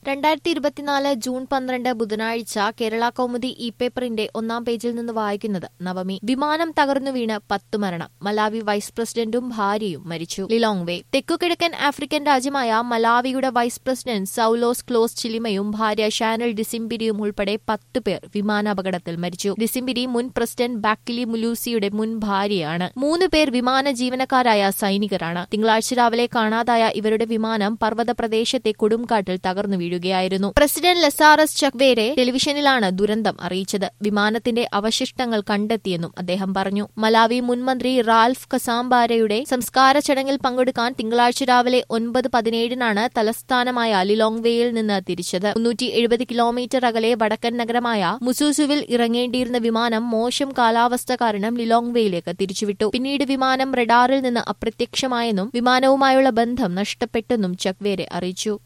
2024 June 12 ബുധനാഴ്ച Kerala Kaumudi E പേപ്പറിന്റെ ഒന്നാം പേജിൽ നിന്ന് വായിക്കുന്നത് നവമി. വിമാനം തകർന്നു വീണ് 10 മരണം. മലാവി വൈസ് പ്രസിഡന്റും ഭാര്യയും മരിച്ചു. ലിലോങ്വേ. തെക്കുകിഴക്കൻ ആഫ്രിക്കൻ രാജ്യമായ മലാവിയുടെ വൈസ് പ്രസിഡന്റ് സൌലോസ് ക്ലോസ് ചിലിമയും ഭാര്യ ഷാനൽ ഡിസിംബിരിയും ഉൾപ്പെടെ 10 പേർ വിമാനാപകടത്തിൽ മരിച്ചു. ഡിസിംബിരി മുൻ പ്രസിഡന്റ് ബാക്കിലി മുലൂസിയുടെ മുൻ ഭാര്യയാണ്. 3 പേർ വിമാന ജീവനക്കാരായ സൈനികരാണ്. തിങ്കളാഴ്ച രാവിലെ കാണാതായ ഇവരുടെ വിമാനം പർവ്വത പ്രദേശത്തെ കൊടുംകാട്ടിൽ തകർന്നു വീഴുകയായിരുന്നു. പ്രസിഡന്റ് ലസാറസ് ചക്വേരെ ടെലിവിഷനിലാണ് ദുരന്തം അറിയിച്ചത്. വിമാനത്തിന്റെ അവശിഷ്ടങ്ങൾ കണ്ടെത്തിയെന്നും അദ്ദേഹം പറഞ്ഞു. മലാവി മുൻമന്ത്രി റാൽഫ് കസാംബാരയുടെ സംസ്കാര ചടങ്ങിൽ പങ്കെടുക്കാൻ തിങ്കളാഴ്ച രാവിലെ 9:17 തലസ്ഥാനമായ ലിലോങ്വേയിൽ നിന്ന് തിരിച്ചത്. 370 കിലോമീറ്റർ അകലെ വടക്കൻ നഗരമായ മുസൂസുവിൽ ഇറങ്ങേണ്ടിയിരുന്ന വിമാനം മോശം കാലാവസ്ഥ കാരണം ലിലോങ്വേയിലേക്ക് തിരിച്ചുവിട്ടു. പിന്നീട് വിമാനം റഡാറിൽ നിന്ന് അപ്രത്യക്ഷമായെന്നും വിമാനവുമായുള്ള ബന്ധം നഷ്ടപ്പെട്ടെന്നും ചക്വേരെ അറിയിച്ചു.